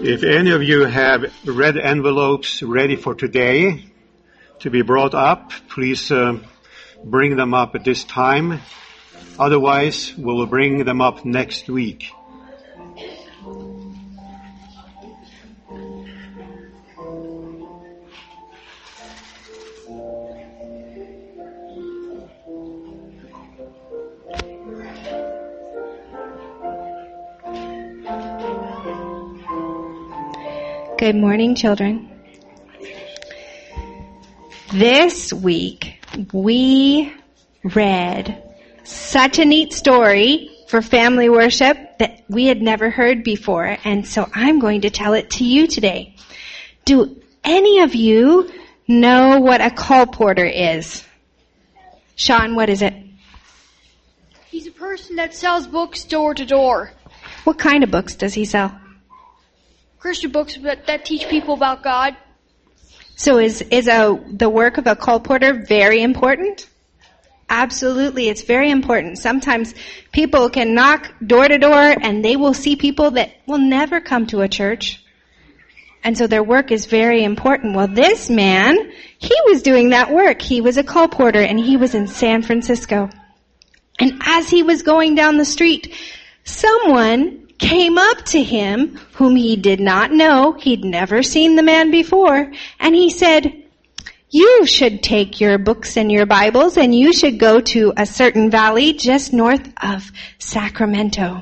If any of you have red envelopes ready for today to be brought up, please bring them up at this time. Otherwise, we will bring them up next week. Good morning, children. This week, we read such a neat story for family worship that we had never heard before, and so I'm going to tell it to you today. Do any of you know what a colporteur is? Sean, what is it? He's a person that sells books door to door. What kind of books does he sell? Christian books that teach people about God. So is the work of a colporteur very important? Absolutely, it's very important. Sometimes people can knock door to door and they will see people that will never come to a church. And so their work is very important. Well, this man, he was doing that work. He was a colporteur and he was in San Francisco. And as he was going down the street, someone came up to him whom he did not know. He'd never seen the man before. And he said, "You should take your books and your Bibles and you should go to a certain valley just north of Sacramento."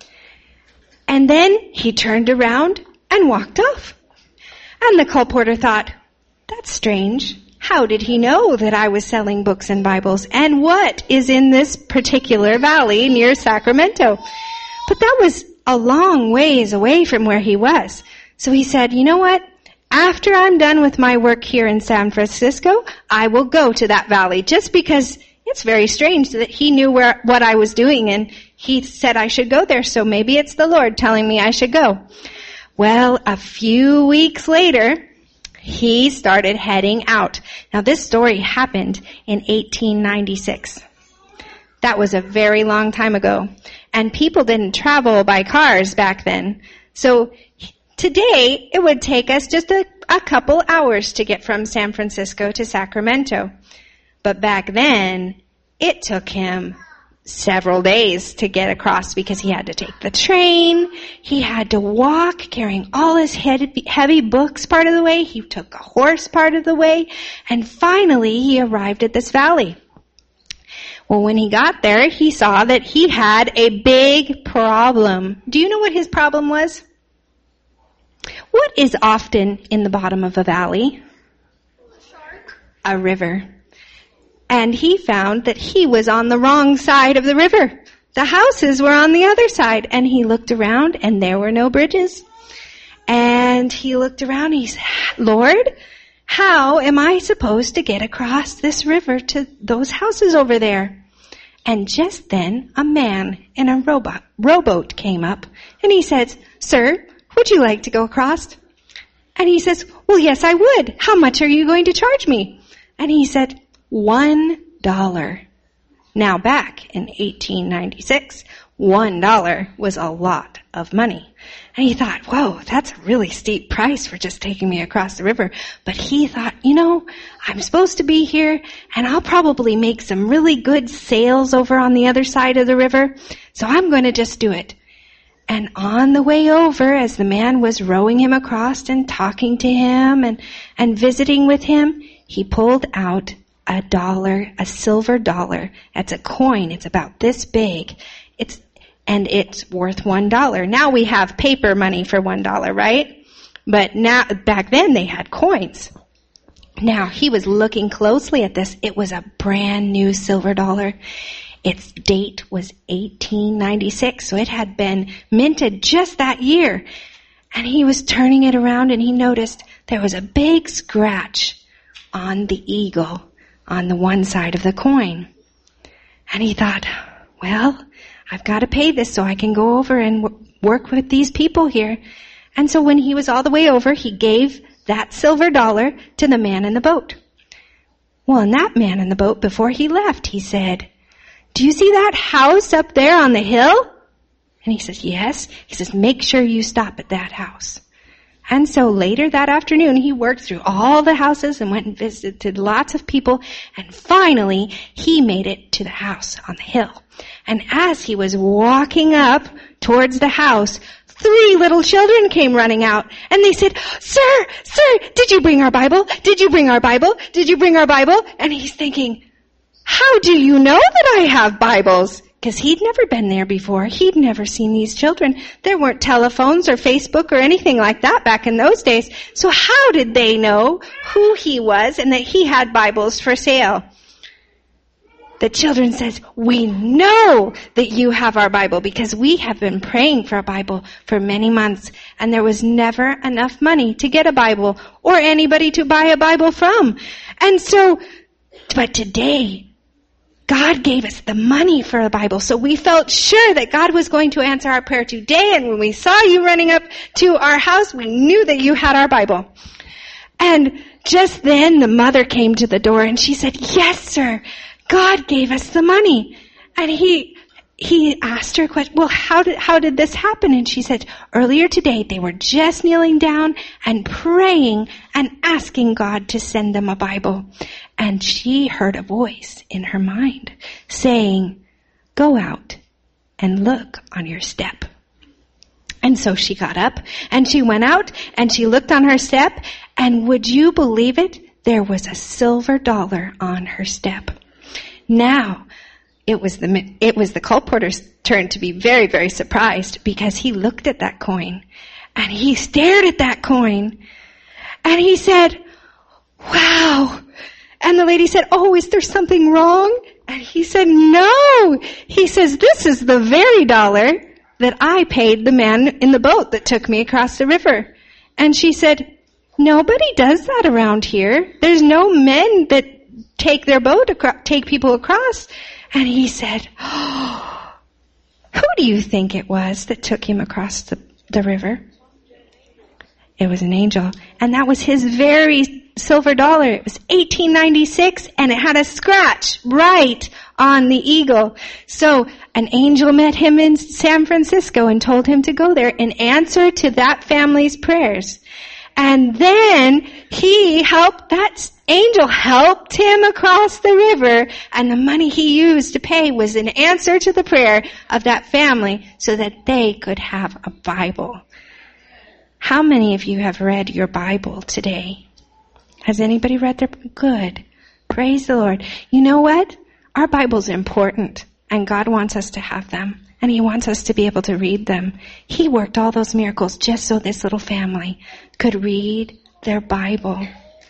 And then he turned around and walked off. And the colporteur thought, "That's strange. How did he know that I was selling books and Bibles? And what is in this particular valley near Sacramento?" But that was a long ways away from where he was. So he said, "You know what? After I'm done with my work here in San Francisco, I will go to that valley," just because it's very strange that he knew what I was doing and he said I should go there. So maybe it's the Lord telling me I should go. Well, a few weeks later, he started heading out. Now this story happened in 1896. That was a very long time ago. And people didn't travel by cars back then. So today, it would take us just a couple hours to get from San Francisco to Sacramento. But back then, it took him several days to get across because he had to take the train. He had to walk carrying all his heavy books part of the way. He took a horse part of the way. And finally, he arrived at this valley. Well, when he got there, he saw that he had a big problem. Do you know what his problem was? What is often in the bottom of a valley? A river. And he found that he was on the wrong side of the river. The houses were on the other side. And he looked around and there were no bridges. And he looked around and he said, "Lord, how am I supposed to get across this river to those houses over there?" And just then, a man in a rowboat came up, and he says, "Sir, would you like to go across?" And he says, "Well, yes, I would. How much are you going to charge me?" And he said, $1. Now, back in 1896, $1 was a lot of money. And he thought, whoa, that's a really steep price for just taking me across the river. But he thought, I'm supposed to be here, and I'll probably make some really good sales over on the other side of the river, so I'm going to just do it. And on the way over, as the man was rowing him across and talking to him and visiting with him, he pulled out $1, a silver dollar. That's a coin. It's about this big. And it's worth $1. Now we have paper money for $1, right? But now, back then they had coins. Now he was looking closely at this. It was a brand new silver dollar. Its date was 1896, so it had been minted just that year. And he was turning it around and he noticed there was a big scratch on the eagle on the one side of the coin. And he thought, well, I've got to pay this so I can go over and work with these people here. And so when he was all the way over, he gave that silver dollar to the man in the boat. Well, and that man in the boat, before he left, he said, "Do you see that house up there on the hill?" And he says, "Yes." He says, "Make sure you stop at that house." And so later that afternoon, he worked through all the houses and went and visited lots of people. And finally, he made it to the house on the hill. And as he was walking up towards the house, 3 little children came running out. And they said, Sir, did you bring our Bible? Did you bring our Bible? Did you bring our Bible? And he's thinking, how do you know that I have Bibles? Because he'd never been there before. He'd never seen these children. There weren't telephones or Facebook or anything like that back in those days. So how did they know who he was and that he had Bibles for sale? The children says, we know that you have our Bible because we have been praying for a Bible for many months, and there was never enough money to get a Bible or anybody to buy a Bible from. And so, but today, God gave us the money for a Bible, so we felt sure that God was going to answer our prayer today, and when we saw you running up to our house, we knew that you had our Bible. And just then, the mother came to the door, and she said, yes, sir, God gave us the money. And he asked her a question, well, how did this happen? And she said, earlier today, they were just kneeling down and praying and asking God to send them a Bible. And she heard a voice in her mind saying, go out and look on your step. And so she got up and she went out and she looked on her step, and would you believe it? There was a silver dollar on her step. Now, it was the colporteur's turn to be very, very surprised, because he looked at that coin and he stared at that coin and he said, wow. And the lady said, oh, is there something wrong? And he said, no. He says, this is the very dollar that I paid the man in the boat that took me across the river. And she said, nobody does that around here. There's no men that take their boat, take people across. And he said, oh, who do you think it was that took him across the river? It was an angel. And that was his very silver dollar. It was 1896, and it had a scratch right on the eagle. So an angel met him in San Francisco and told him to go there in answer to that family's prayers. And then that angel helped him across the river, and the money he used to pay was an answer to the prayer of that family so that they could have a Bible. How many of you have read your Bible today? Has anybody read their Bible? Good. Praise the Lord. You know what? Our Bible's important, and God wants us to have them. And He wants us to be able to read them. He worked all those miracles just so this little family could read their Bible.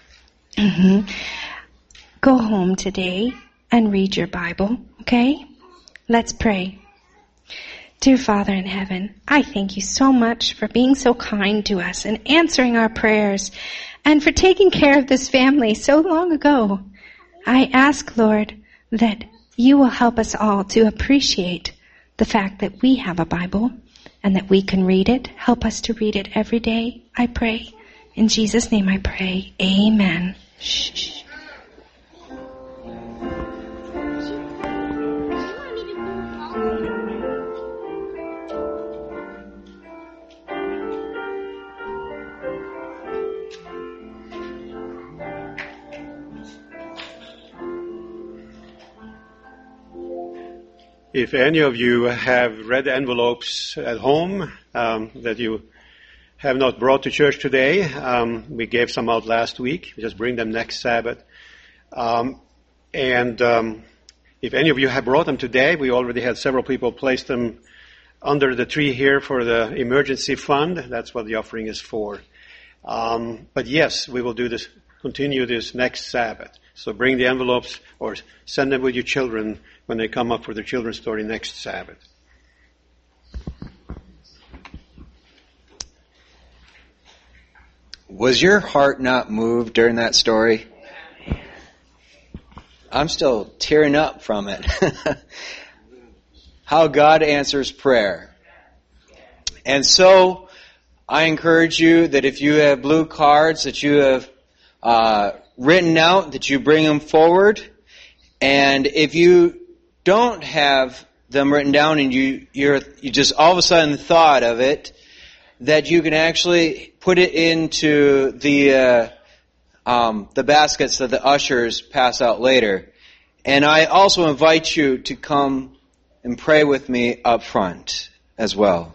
Go home today and read your Bible, okay? Let's pray. Dear Father in heaven, I thank you so much for being so kind to us and answering our prayers, and for taking care of this family so long ago. I ask, Lord, that you will help us all to appreciate the fact that we have a Bible and that we can read it. Help us to read it every day, I pray. In Jesus' name I pray. Amen. Shh. If any of you have red envelopes at home that you have not brought to church today, we gave some out last week. We just bring them next Sabbath. If any of you have brought them today, we already had several people place them under the tree here for the emergency fund. That's what the offering is for. But yes, we will do this, continue this next Sabbath. So bring the envelopes or send them with your children when they come up for the children's story next Sabbath. Was your heart not moved during that story? I'm still tearing up from it. How God answers prayer. And so, I encourage you that if you have blue cards that you have written out, that you bring them forward. And if you don't have them written down and you just all of a sudden thought of it, that you can actually put it into the baskets that the ushers pass out later. And I also invite you to come and pray with me up front as well.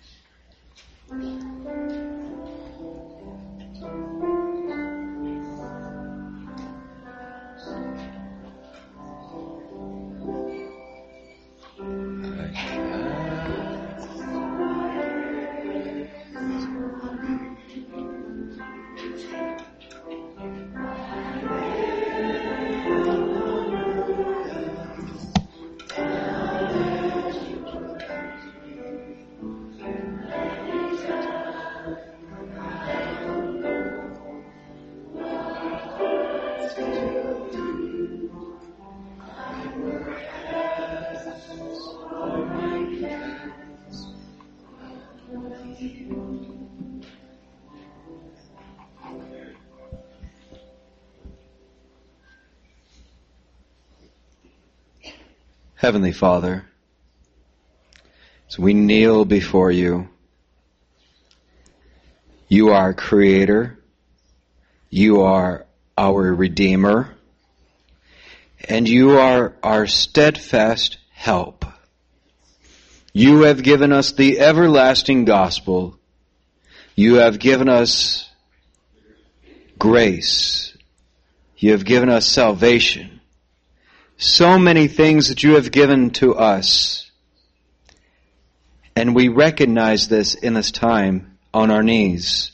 Heavenly Father, as we kneel before you, you are our Creator, you are our Redeemer, and you are our steadfast help. You have given us the everlasting gospel. You have given us grace. You have given us salvation. So many things that you have given to us. And we recognize this in this time on our knees.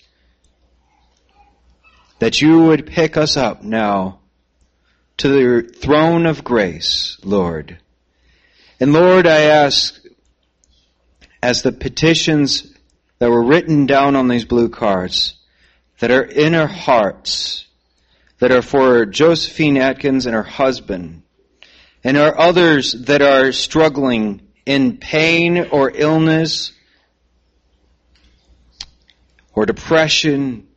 That you would pick us up now to the throne of grace, Lord. And Lord, I ask, as the petitions that were written down on these blue cards, that are in our hearts, that are for Josephine Atkins and her husband, and are others that are struggling in pain or illness or depression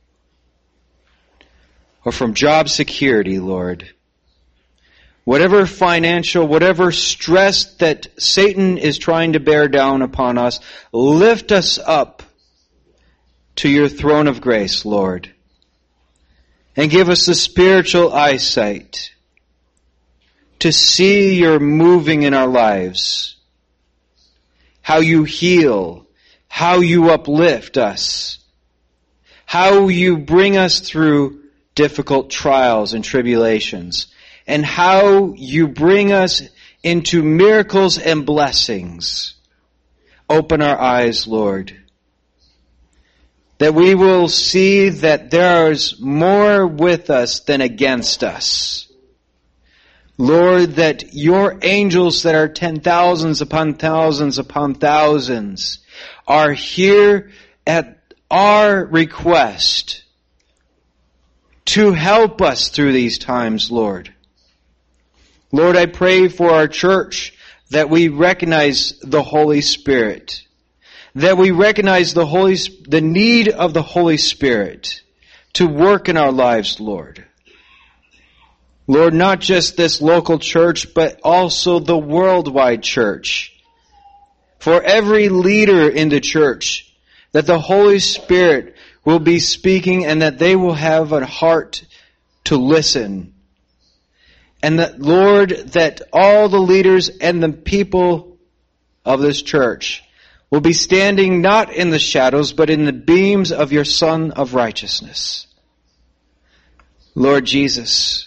or from job security, Lord. Whatever financial, whatever stress that Satan is trying to bear down upon us, lift us up to your throne of grace, Lord. And give us the spiritual eyesight to see your moving in our lives, how you heal, how you uplift us, how you bring us through difficult trials and tribulations, and how you bring us into miracles and blessings. Open our eyes, Lord, that we will see that there is more with us than against us. Lord, that your angels that are 10,000s upon thousands upon thousands are here at our request to help us through these times, Lord. Lord, I pray for our church that we recognize the Holy Spirit, that we recognize the need of the Holy Spirit to work in our lives, Lord. Lord, not just this local church, but also the worldwide church. For every leader in the church, that the Holy Spirit will be speaking and that they will have a heart to listen. And that, Lord, that all the leaders and the people of this church will be standing not in the shadows, but in the beams of your Son of righteousness. Lord Jesus,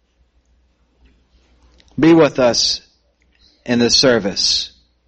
be with us in the service.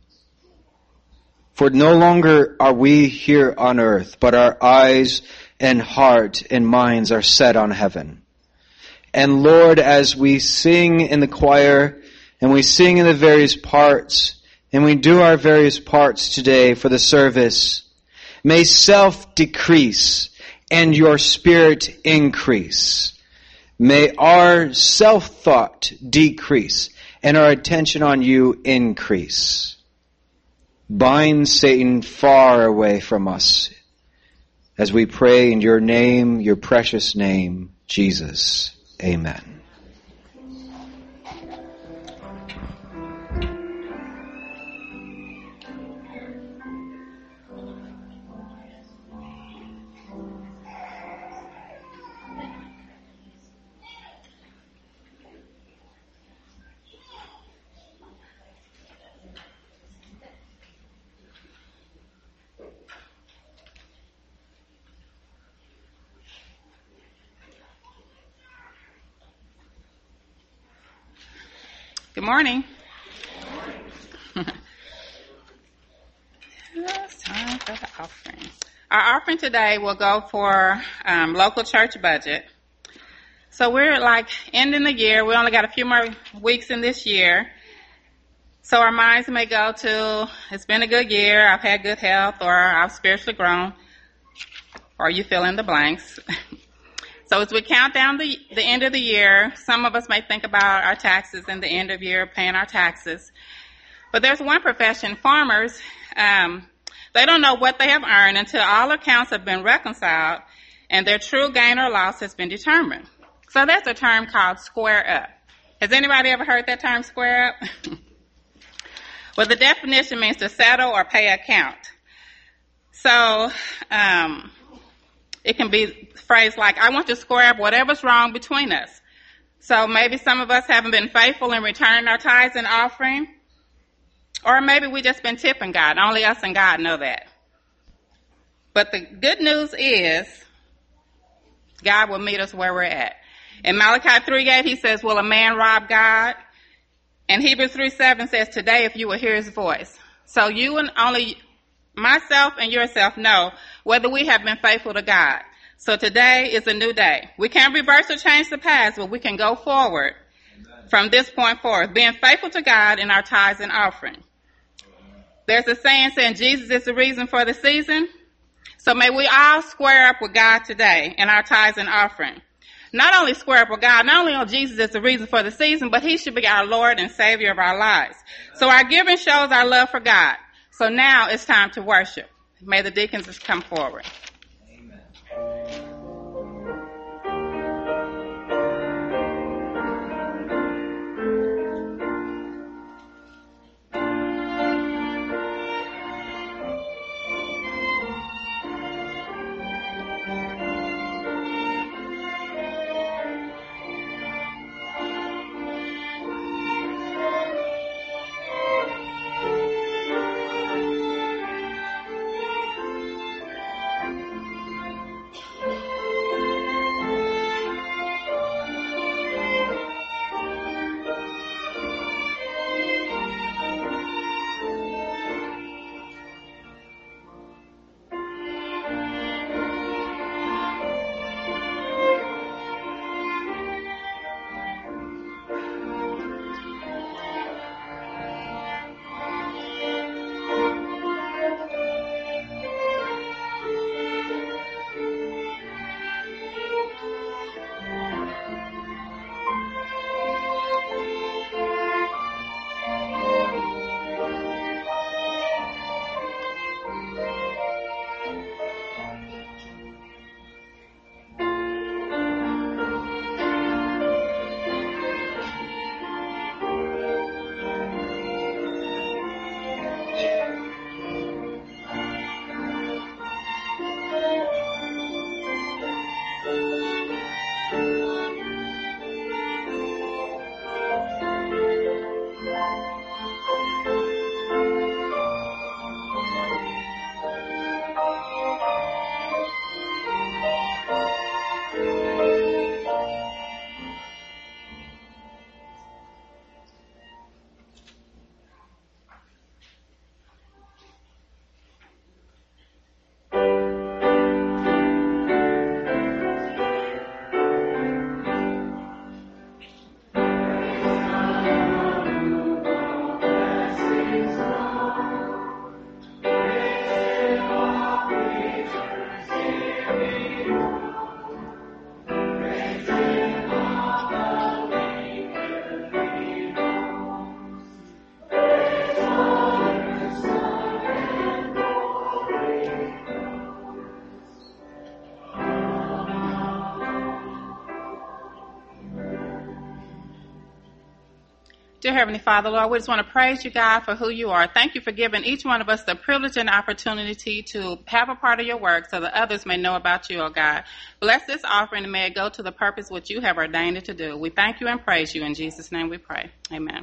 For no longer are we here on earth, but our eyes and heart and minds are set on heaven. And Lord, as we sing in the choir, and we sing in the various parts, and we do our various parts today for the service, may self decrease and your Spirit increase. May our self-thought decrease and our attention on you increase. Bind Satan far away from us as we pray in your name, your precious name, Jesus. Amen. Good morning. It's time for the offering. Our offering today will go for local church budget. So we're like ending the year. We only got a few more weeks in this year. So our minds may go to, it's been a good year, I've had good health, or I've spiritually grown, or you fill in the blanks. So as we count down the end of the year, some of us may think about our taxes and the end of year, paying our taxes. But there's one profession, farmers, they don't know what they have earned until all accounts have been reconciled and their true gain or loss has been determined. So there's a term called square up. Has anybody ever heard that term, square up? Well, the definition means to settle or pay account. So it can be phrased like, I want to square up whatever's wrong between us. So maybe some of us haven't been faithful in returning our tithes and offering. Or maybe we just been tipping God. Only us and God know that. But the good news is God will meet us where we're at. In Malachi 3:8, he says, will a man rob God? And Hebrews 3:7 says, today if you will hear his voice. So you and only myself and yourself know whether we have been faithful to God. So today is a new day. We can't reverse or change the past, but we can go forward from this point forward, being faithful to God in our tithes and offering. There's a saying Jesus is the reason for the season. So may we all square up with God today in our tithes and offering. Not only square up with God, not only on Jesus is the reason for the season, but he should be our Lord and Savior of our lives. So our giving shows our love for God. So now it's time to worship. May the deacons just come forward. Dear Heavenly Father, Lord, we just want to praise you, God, for who you are. Thank you for giving each one of us the privilege and opportunity to have a part of your work so that others may know about you, oh God. Bless this offering and may it go to the purpose which you have ordained it to do. We thank you and praise you. In Jesus' name we pray. Amen.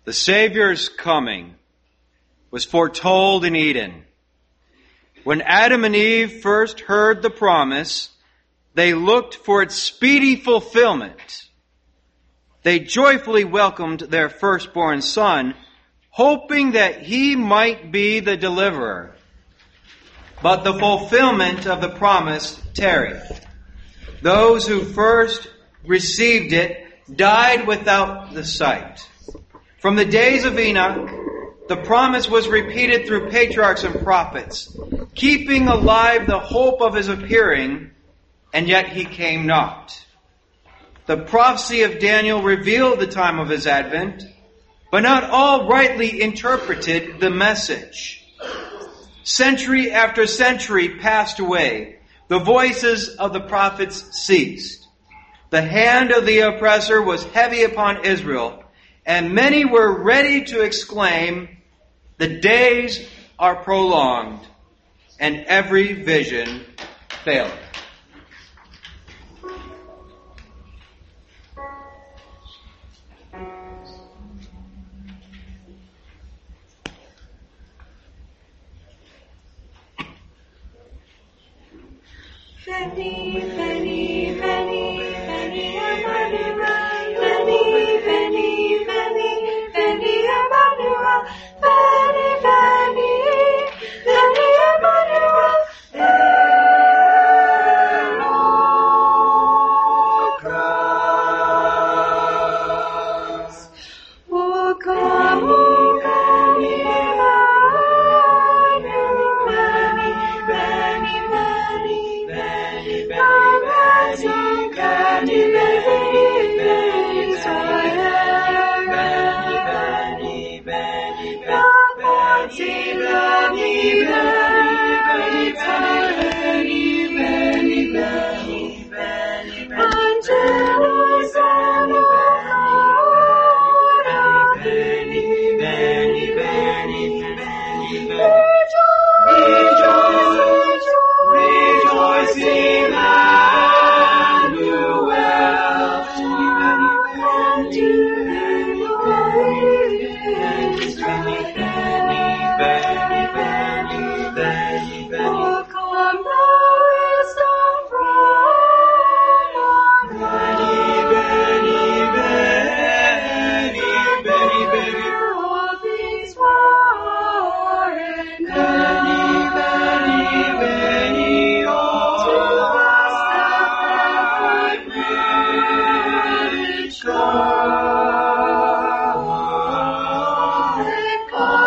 The Savior's coming was foretold in Eden. When Adam and Eve first heard the promise, they looked for its speedy fulfillment. They joyfully welcomed their firstborn son, hoping that he might be the deliverer. But the fulfillment of the promise tarried. Those who first received it died without the sight. From the days of Enoch, the promise was repeated through patriarchs and prophets, keeping alive the hope of his appearing, and yet he came not. The prophecy of Daniel revealed the time of his advent, but not all rightly interpreted the message. Century after century passed away. The voices of the prophets ceased. The hand of the oppressor was heavy upon Israel, and many were ready to exclaim, "The days are prolonged, and every vision faileth." Fanny, Fanny, Fanny, Fanny, Emmanuel. Fanny, Fanny, Fanny, Fanny, Emmanuel. Fanny, Fanny, Fanny, Emmanuel. Cross. O come, O Fanny, Emmanuel. Fanny, Fanny, Fanny. God.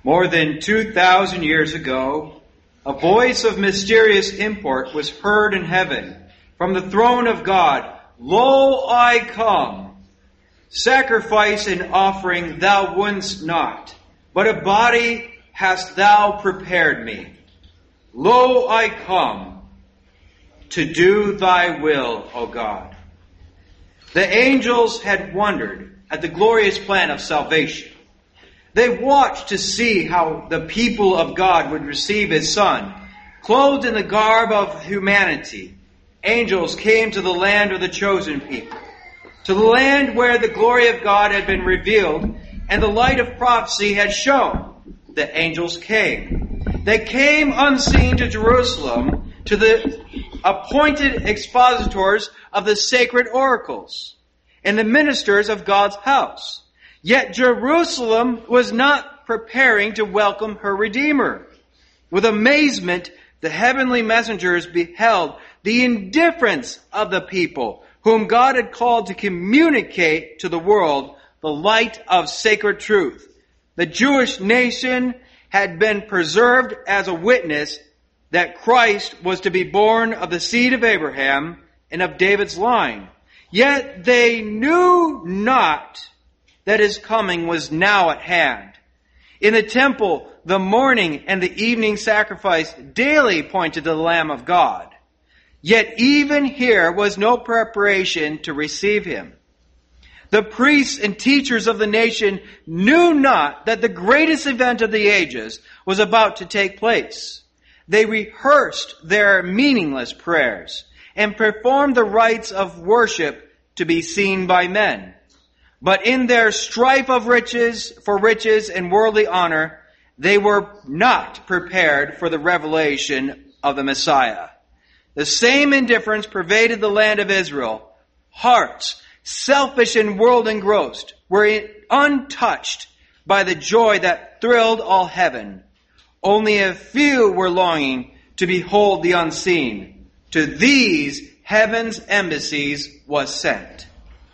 More than 2,000 years ago, a voice of mysterious import was heard in heaven from the throne of God. Lo, I come. Sacrifice and offering thou wouldst not, but a body hast thou prepared me. Lo, I come to do thy will, O God. The angels had wondered at the glorious plan of salvation. They watched to see how the people of God would receive His Son. Clothed in the garb of humanity, angels came to the land of the chosen people, to the land where the glory of God had been revealed and the light of prophecy had shone. The angels came. They came unseen to Jerusalem, to the appointed expositors of the sacred oracles and the ministers of God's house. Yet Jerusalem was not preparing to welcome her Redeemer. With amazement, the heavenly messengers beheld the indifference of the people whom God had called to communicate to the world the light of sacred truth. The Jewish nation had been preserved as a witness that Christ was to be born of the seed of Abraham and of David's line. Yet they knew not that His coming was now at hand. In the temple, the morning and the evening sacrifice daily pointed to the Lamb of God. Yet even here was no preparation to receive Him. The priests and teachers of the nation knew not that the greatest event of the ages was about to take place. They rehearsed their meaningless prayers and performed the rites of worship to be seen by men. But in their strife of riches and worldly honor, they were not prepared for the revelation of the Messiah. The same indifference pervaded the land of Israel. Hearts, selfish and world engrossed, were untouched by the joy that thrilled all heaven. Only a few were longing to behold the unseen. To these, heaven's embassies was sent.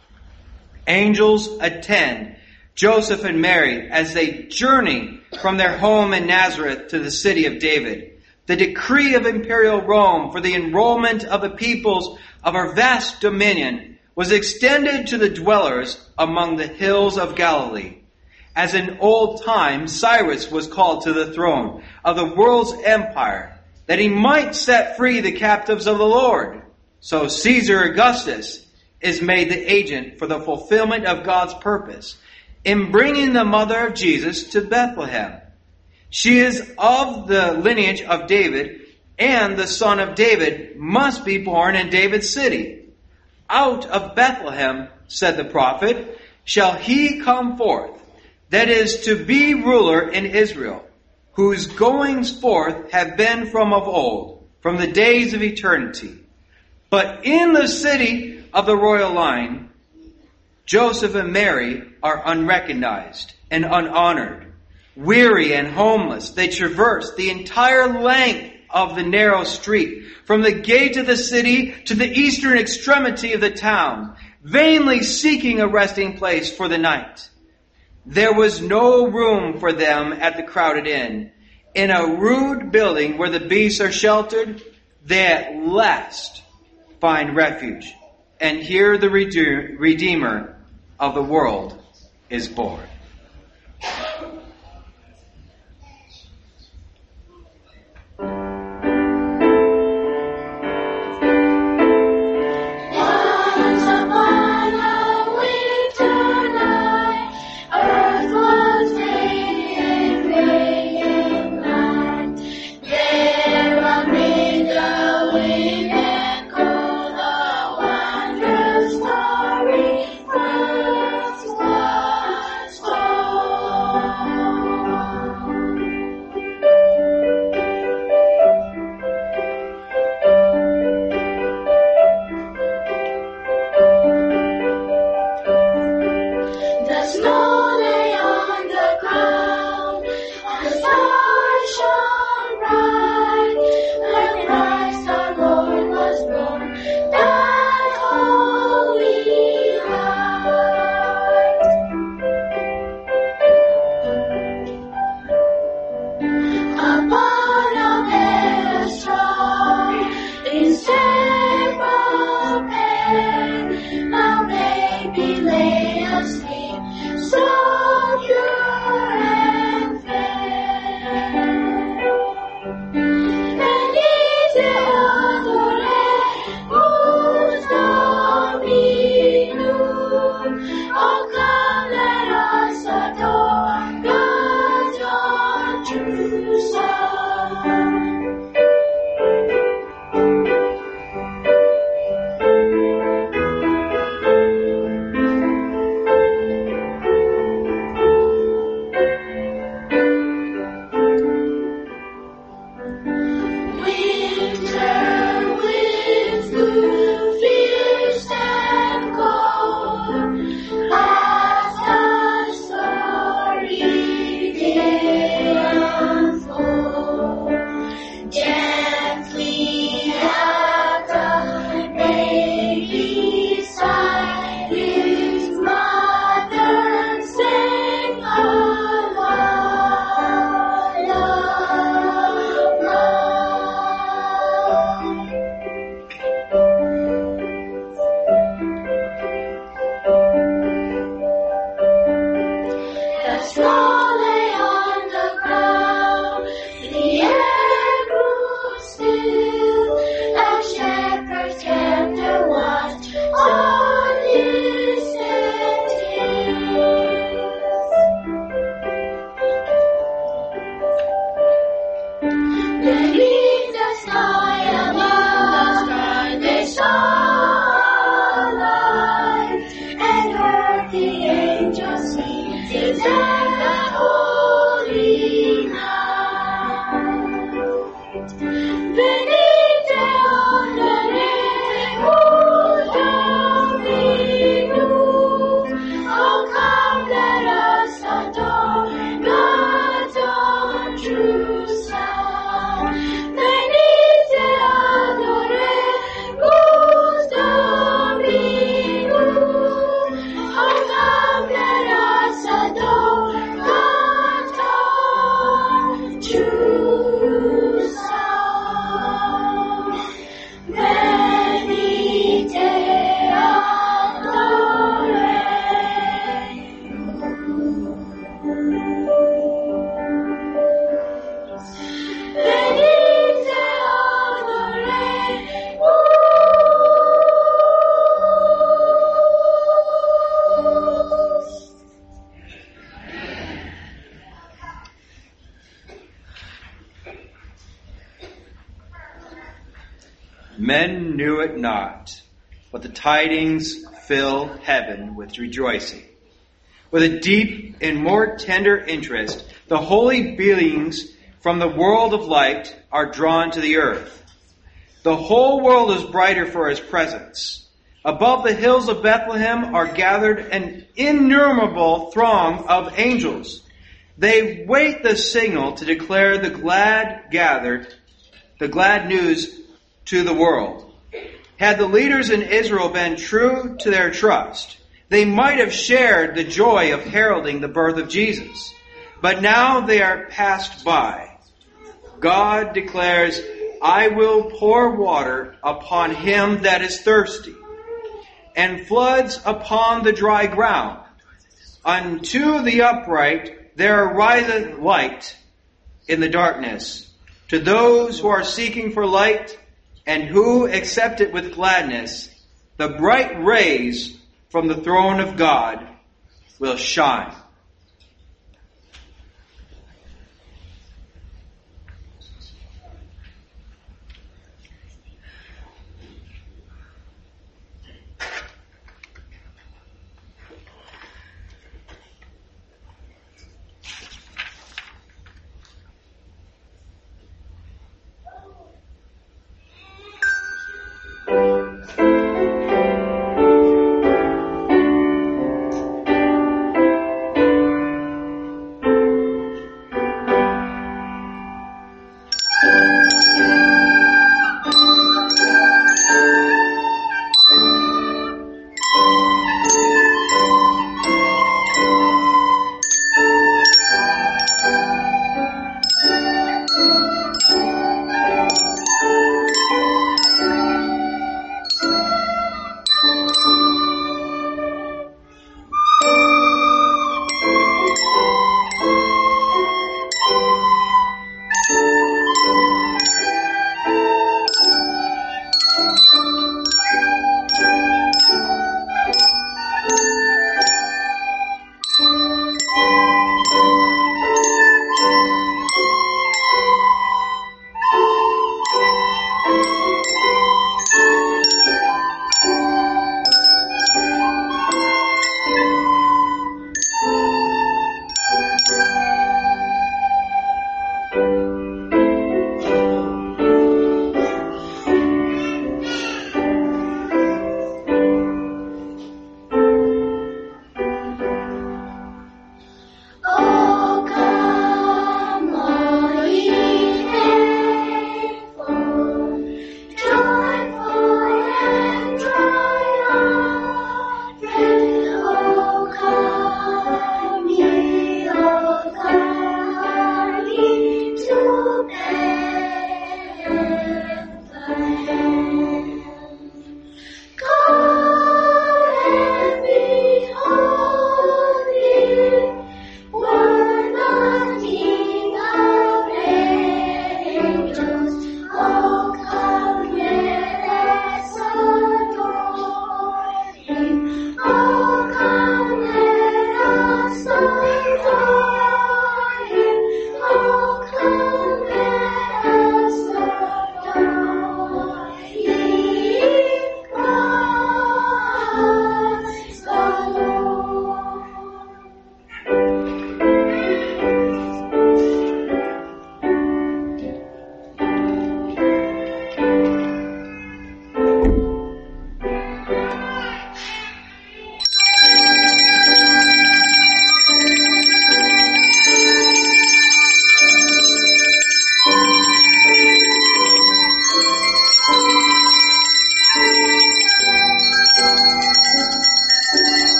Angels attend Joseph and Mary as they journey from their home in Nazareth to the city of David. The decree of imperial Rome for the enrollment of the peoples of our vast dominion was extended to the dwellers among the hills of Galilee. As in old times, Cyrus was called to the throne of the world's empire, that he might set free the captives of the Lord. So Caesar Augustus is made the agent for the fulfillment of God's purpose in bringing the mother of Jesus to Bethlehem. She is of the lineage of David, and the son of David must be born in David's city. Out of Bethlehem, said the prophet, shall he come forth, that is to be ruler in Israel, whose goings forth have been from of old, from the days of eternity. But in the city of the royal line, Joseph and Mary are unrecognized and unhonored. Weary and homeless, they traverse the entire length of the narrow street, from the gate of the city to the eastern extremity of the town, vainly seeking a resting place for the night. There was no room for them at the crowded inn. In a rude building where the beasts are sheltered, they at last find refuge. And here the Redeemer of the world is born. Story Men knew it not, but the tidings fill heaven with rejoicing. With a deep and more tender interest, the holy beings from the world of light are drawn to the earth. The whole world is brighter for his presence. Above the hills of Bethlehem are gathered an innumerable throng of angels. They wait the signal to declare the glad news to the world. Had the leaders in Israel been true to their trust, they might have shared the joy of heralding the birth of Jesus. But now they are passed by. God declares, I will pour water upon him that is thirsty, and floods upon the dry ground. Unto the upright there ariseth light in the darkness. To those who are seeking for light and who accept it with gladness, the bright rays from the throne of God will shine.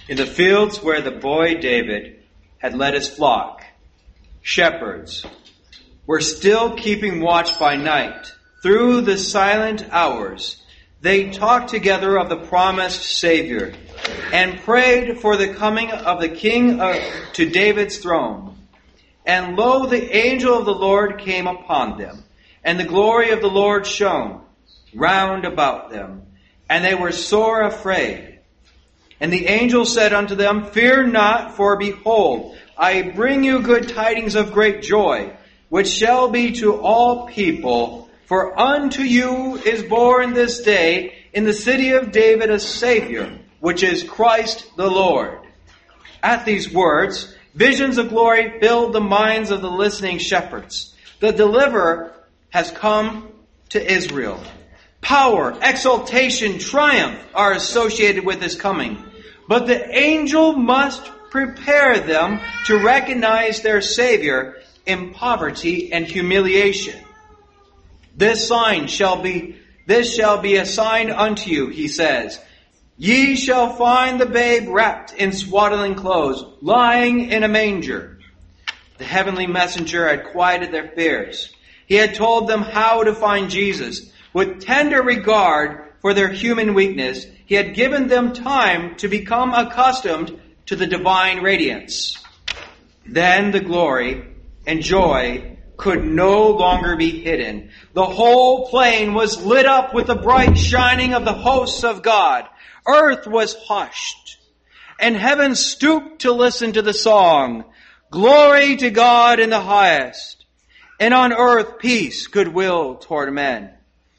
In the fields where the boy David had led his flock, shepherds were still keeping watch by night. Through the silent hours, they talked together of the promised Savior and prayed for the coming of the King to David's throne. And lo, the angel of the Lord came upon them, and the glory of the Lord shone round about them, and they were sore afraid. And the angel said unto them, Fear not, for behold, I bring you good tidings of great joy, which shall be to all people. For unto you is born this day in the city of David a Savior, which is Christ the Lord. At these words, visions of glory filled the minds of the listening shepherds. The deliverer has come to Israel. Power, exaltation, triumph are associated with his coming. But the angel must prepare them to recognize their Savior in poverty and humiliation. This shall be a sign unto you, he says. Ye shall find the babe wrapped in swaddling clothes, lying in a manger. The heavenly messenger had quieted their fears. He had told them how to find Jesus. With tender regard for their human weakness, he had given them time to become accustomed to the divine radiance. Then the glory and joy could no longer be hidden. The whole plain was lit up with the bright shining of the hosts of God. Earth was hushed, and heaven stooped to listen to the song, Glory to God in the highest, and on earth peace, goodwill toward men.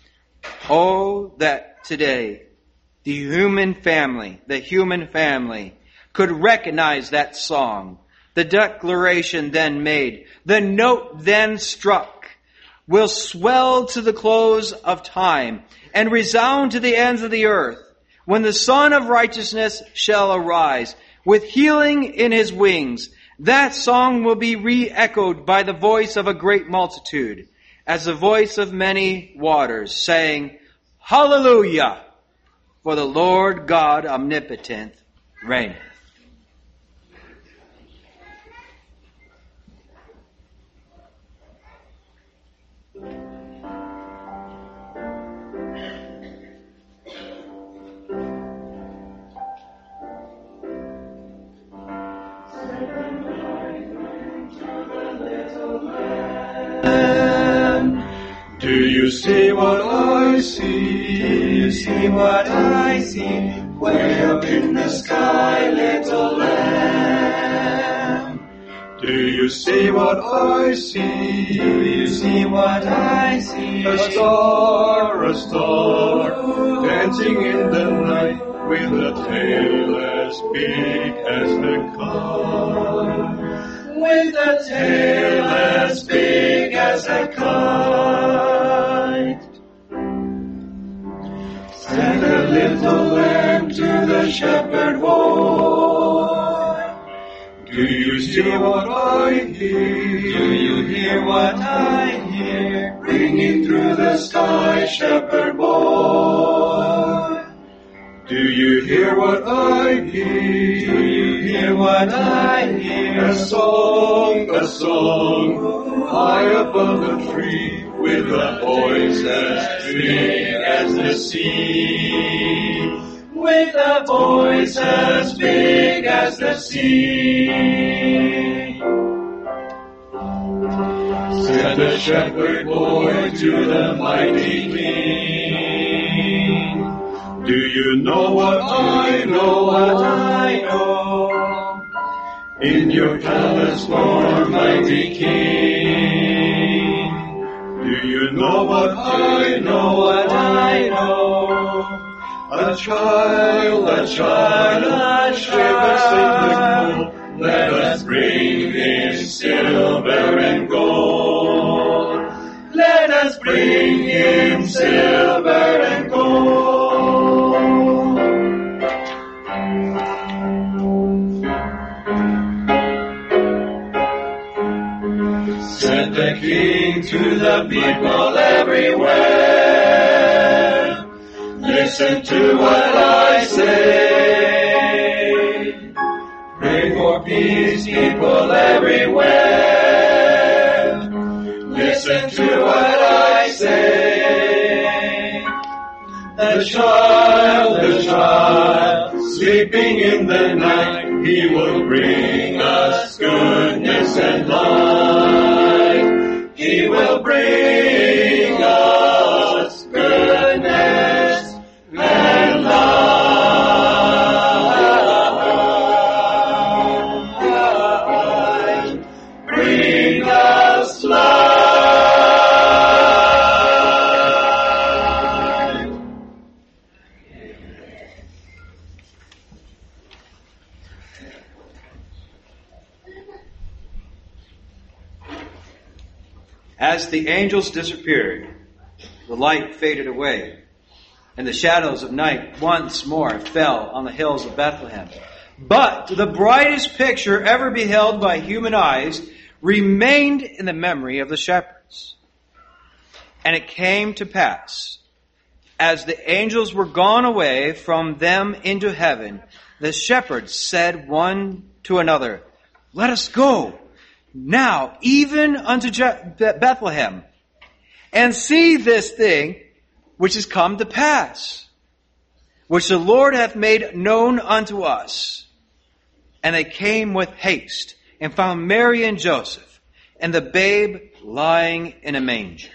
Oh, that today the human family could recognize that song. The declaration then made, the note then struck, will swell to the close of time and resound to the ends of the earth, when the Son of Righteousness shall arise with healing in his wings. That song will be re-echoed by the voice of a great multitude, as the voice of many waters, saying, Hallelujah! For the Lord God omnipotent reigneth. Do you see what I see? Do you see what I see? Way up in the sky, little lamb. Do you see what I see? Do you see what I see? A star, dancing in the night with a tail as big as a kite. With a tail as big as a kite. Send a little lamb to the shepherd boy. Do you see what I hear? Do you hear what I hear? Ringing through the sky, shepherd boy. Do you hear what I hear? Do you hear what I hear? A song, high above the tree, with a voice as big as the sea. With a voice as big as the sea. Send a shepherd boy to the mighty King. Do you know what I know? What I know? In your palace, Lord, mighty King. Do you know what I know? What I know? A child, shivers in the cold. Let us bring him silver and gold. Let us bring him silver and gold. Send the King to the people everywhere. Listen to what I say. for peace, people everywhere. Listen to what I say. The child, sleeping in the night, he will bring us goodness and light. He will bring us goodness and light. Bring us light. As the angels disappeared, the light faded away, and the shadows of night once more fell on the hills of Bethlehem. But the brightest picture ever beheld by human eyes remained in the memory of the shepherds. And it came to pass, as the angels were gone away from them into heaven, the shepherds said one to another, "Let us go now even unto Bethlehem, and see this thing which is come to pass, which the Lord hath made known unto us." And they came with haste, and found Mary and Joseph, and the babe lying in a manger.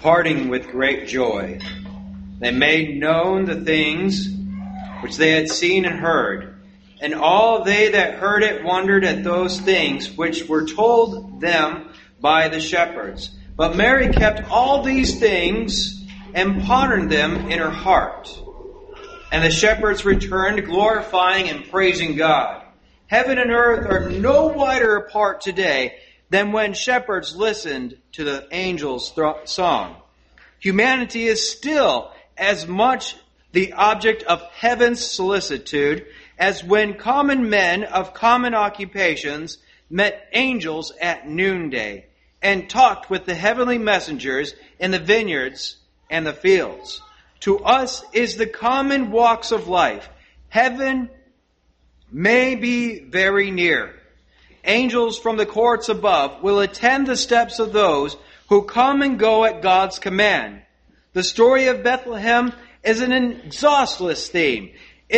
departing with great joy. They made known the things which they had seen and heard, and all they that heard it wondered at those things which were told them by the shepherds. But Mary kept all these things and pondered them in her heart. And the shepherds returned, glorifying and praising God. Heaven and earth are no wider apart today than when shepherds listened to the angels' song. Humanity is still as much the object of heaven's solicitude as when common men of common occupations met angels at noonday and talked with the heavenly messengers in the vineyards and the fields. To us is the common walks of life. Heaven may be very near. Angels from the courts above will attend the steps of those who come and go at God's command. The story of Bethlehem is an exhaustless theme.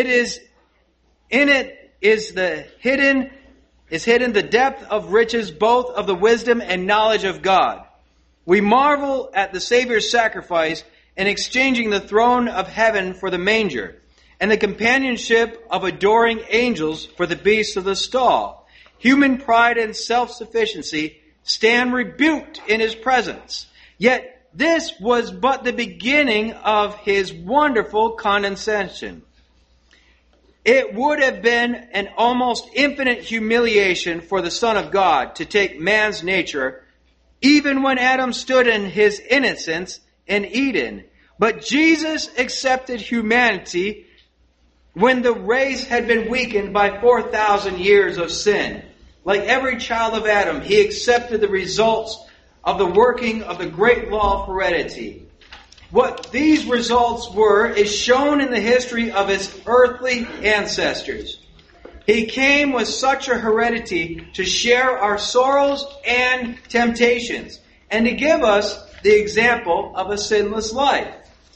In it is hidden the depth of riches, both of the wisdom and knowledge of God. We marvel at the Savior's sacrifice in exchanging the throne of heaven for the manger, and the companionship of adoring angels for the beasts of the stall. Human pride and self-sufficiency stand rebuked in his presence. Yet this was but the beginning of his wonderful condescension. It would have been an almost infinite humiliation for the Son of God to take man's nature, even when Adam stood in his innocence in Eden. But Jesus accepted humanity when the race had been weakened by 4,000 years of sin. Like every child of Adam, he accepted the results of the working of the great law of heredity. What these results were is shown in the history of his earthly ancestors. He came with such a heredity to share our sorrows and temptations, and to give us the example of a sinless life.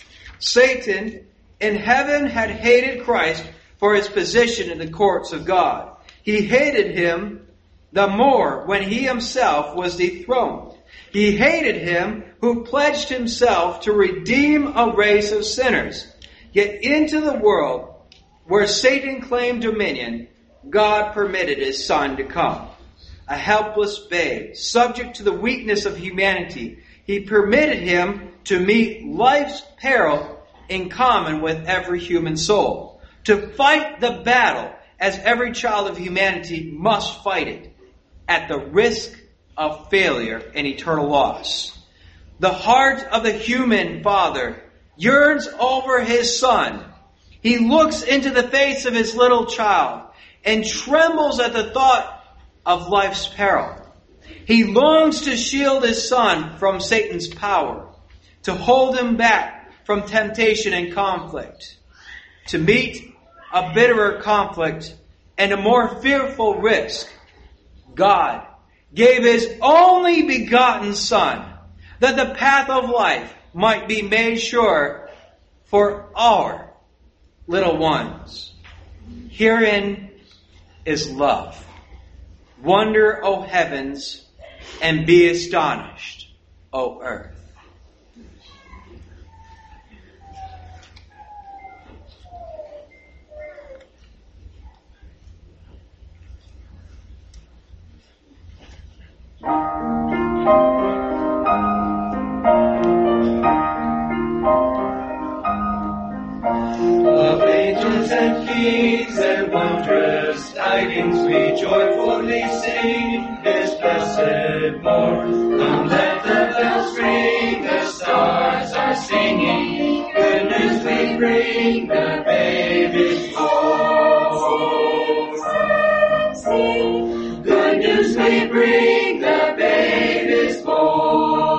Satan in heaven had hated Christ for his position in the courts of God. He hated him the more when he himself was dethroned. He hated him who pledged himself to redeem a race of sinners. Yet into the world where Satan claimed dominion, God permitted his Son to come. A helpless babe, subject to the weakness of humanity, he permitted him to meet life's peril in common with every human soul. To fight the battle as every child of humanity must fight it, at the risk of failure and eternal loss. The heart of the human father yearns over his son. He looks into the face of his little child and trembles at the thought of life's peril. He longs to shield his son from Satan's power, to hold him back from temptation and conflict, to meet a bitterer conflict and a more fearful risk. God gave his only begotten Son, that the path of life might be made sure for our little ones. Herein is love. Wonder, O heavens, and be astonished, O earth. Of angels and kings and wondrous tidings we joyfully sing this blessed morn. Come, let the bells ring, the stars are singing. Good news we bring, the babe is born. Good news we bring, the babe is born.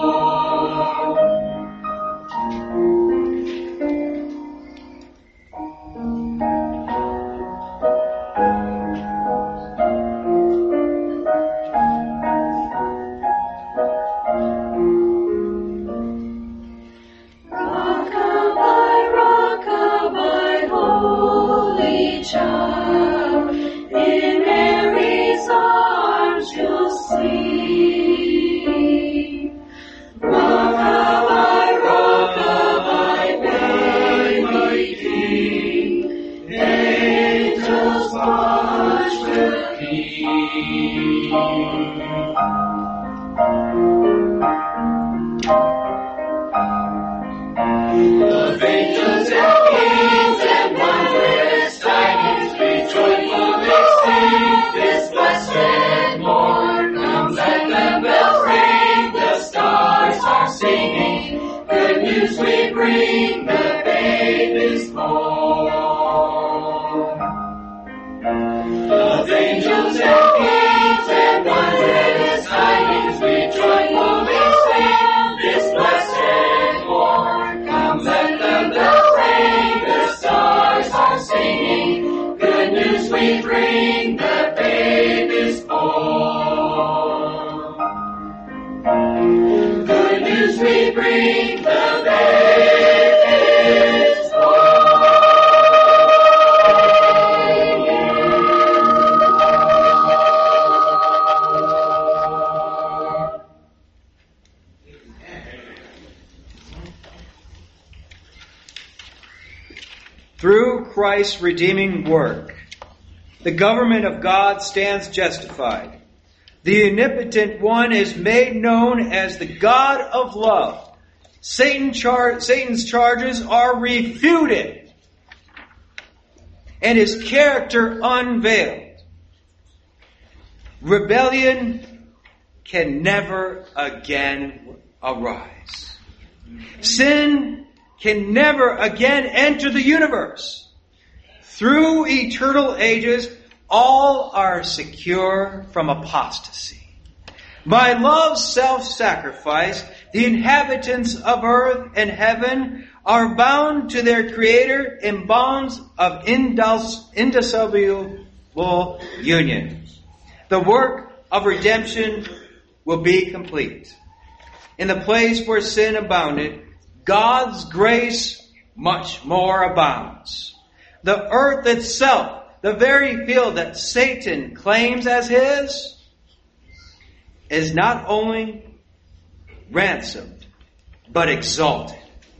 Child, in Mary's arms you'll see. Of angels and kings and wondrous tidings, we joyfully sing this blessed morn. Come, let the bells ring, the stars are singing. Good news we bring, the babe is born. Of angels and kings and wondrous tidings, we joyfully sing this blessed morn. Come, let the bells ring, the stars are singing. Good news we bring, the babe is born. Good news we bring, the babe is born. Through Christ's redeeming work, the government of God stands justified. The omnipotent one is made known as the God of love. Satan's charges are refuted and his character unveiled. Rebellion can never again arise. Sin can never again enter the universe. Through eternal ages, all are secure from apostasy. By love's self-sacrifice, the inhabitants of earth and heaven are bound to their Creator in bonds of indissoluble union. The work of redemption will be complete. In the place where sin abounded, God's grace much more abounds. The earth itself, the very field that Satan claims as his, is not only ransomed, but exalted.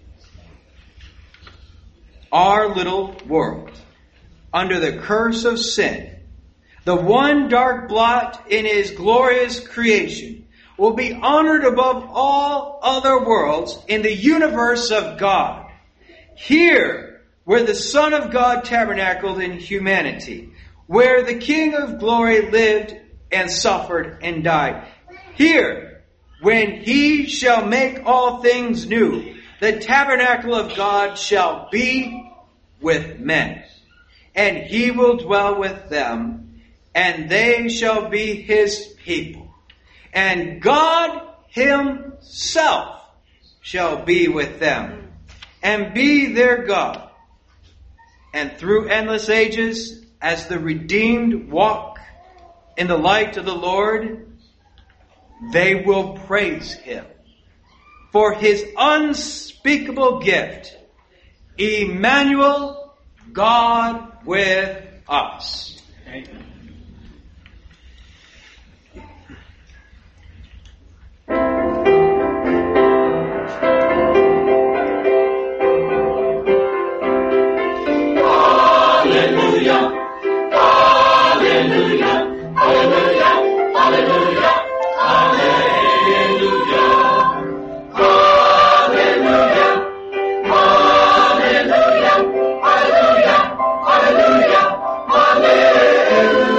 Our little world, under the curse of sin, the one dark blot in his glorious creation, will be honored above all other worlds in the universe of God. Here, where the Son of God tabernacled in humanity, where the King of glory lived and suffered and died. Here, when he shall make all things new, the tabernacle of God shall be with men, and he will dwell with them, and they shall be his people. And God himself shall be with them, and be their God. And through endless ages, as the redeemed walk in the light of the Lord, they will praise him for his unspeakable gift, Emmanuel, God with us. Amen. Hallelujah.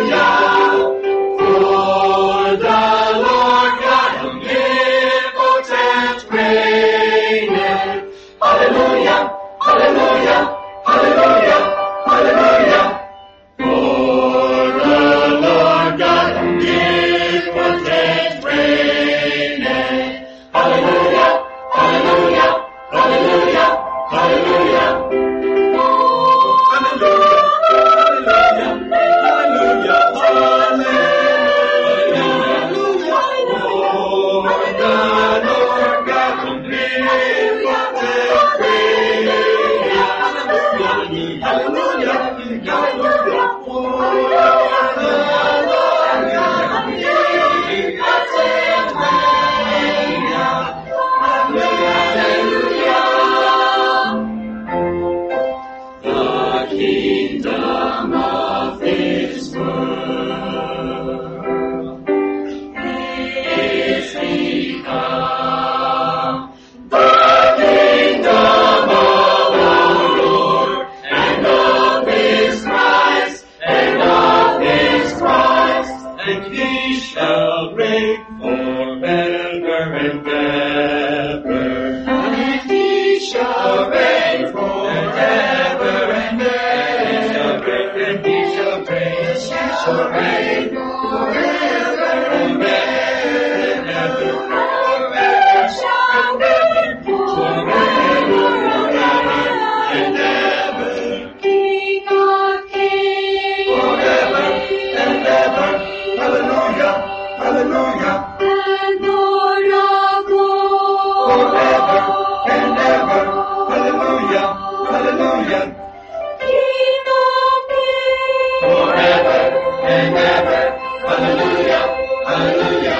shall reign forever and ever. Forever shall reign forever and ever. King of kings forever and ever. Hallelujah, hallelujah. And Lord of lords forever and ever. Hallelujah, hallelujah. King of kings forever and ever. Hallelujah, hallelujah.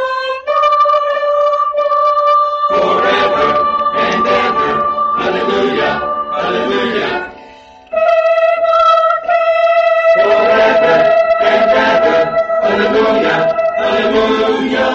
Forever and ever. Hallelujah, hallelujah. Forever and ever. Hallelujah, hallelujah.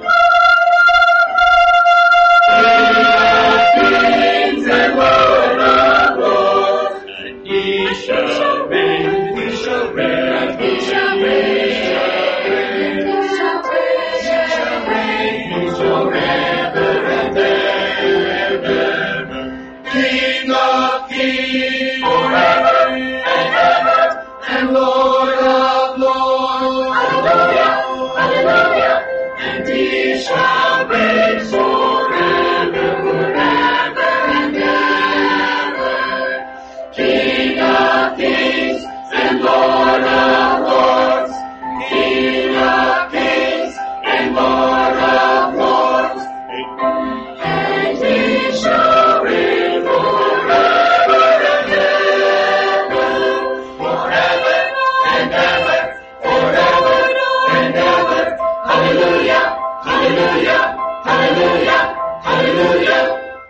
Kings and Lord of lords, and he shall reign, he shall reign, he shall reign, he shall reign, forever and ever. King of kings forever and ever, and Lord of lords, hallelujah, hallelujah, and he shall reign forever, forever and ever. King of kings and Lord of lords, King of kings and Lord of lords, and he shall reign forever and ever, forever and ever, forever and ever. Hallelujah, hallelujah, hallelujah, hallelujah.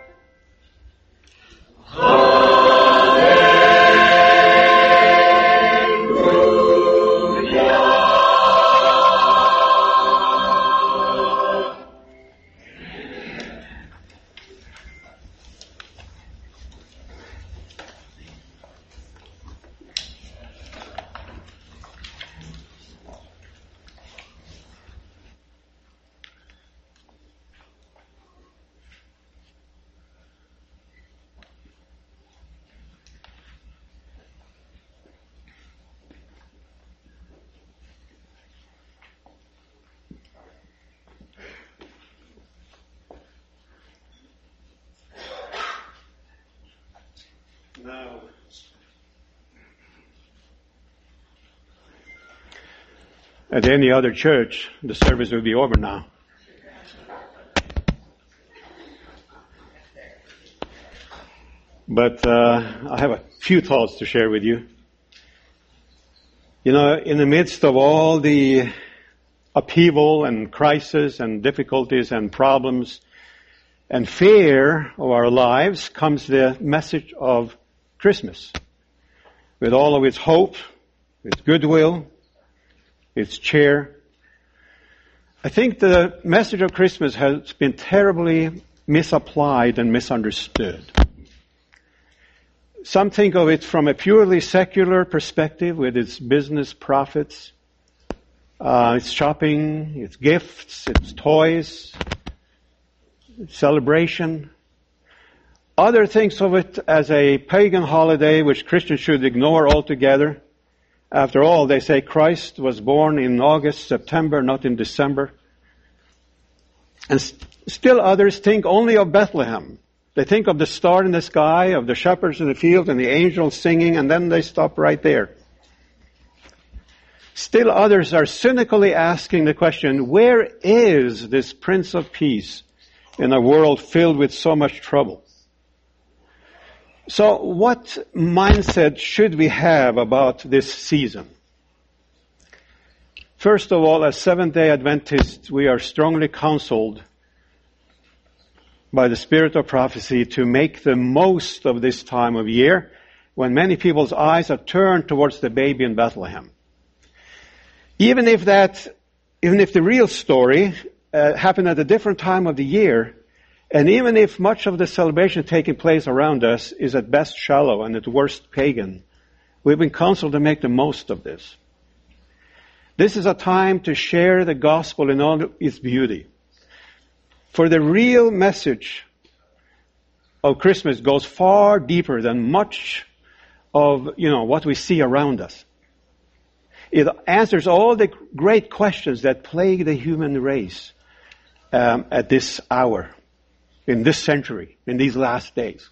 Now, at any other church, the service will be over now. But I have a few thoughts to share with you. You know, in the midst of all the upheaval and crisis and difficulties and problems and fear of our lives comes the message of Christmas, with all of its hope, its goodwill, its cheer. I think the message of Christmas has been terribly misapplied and misunderstood. Some think of it from a purely secular perspective with its business profits, its shopping, its gifts, its toys, its celebration. Others think of it as a pagan holiday which Christians should ignore altogether. After all, they say Christ was born in August, September, not in December. And still others think only of Bethlehem. They think of the star in the sky, of the shepherds in the field, and the angels singing, and then they stop right there. Still others are cynically asking the question, where is this Prince of Peace in a world filled with so much trouble? So what mindset should we have about this season? First of all, as Seventh-day Adventists, we are strongly counseled by the Spirit of prophecy to make the most of this time of year when many people's eyes are turned towards the baby in Bethlehem. Even if the real story happened at a different time of the year, and even if much of the celebration taking place around us is at best shallow and at worst pagan, we've been counseled to make the most of this. This is a time to share the gospel in all its beauty. For the real message of Christmas goes far deeper than much of, what we see around us. It answers all the great questions that plague the human race at this hour, in this century, in these last days.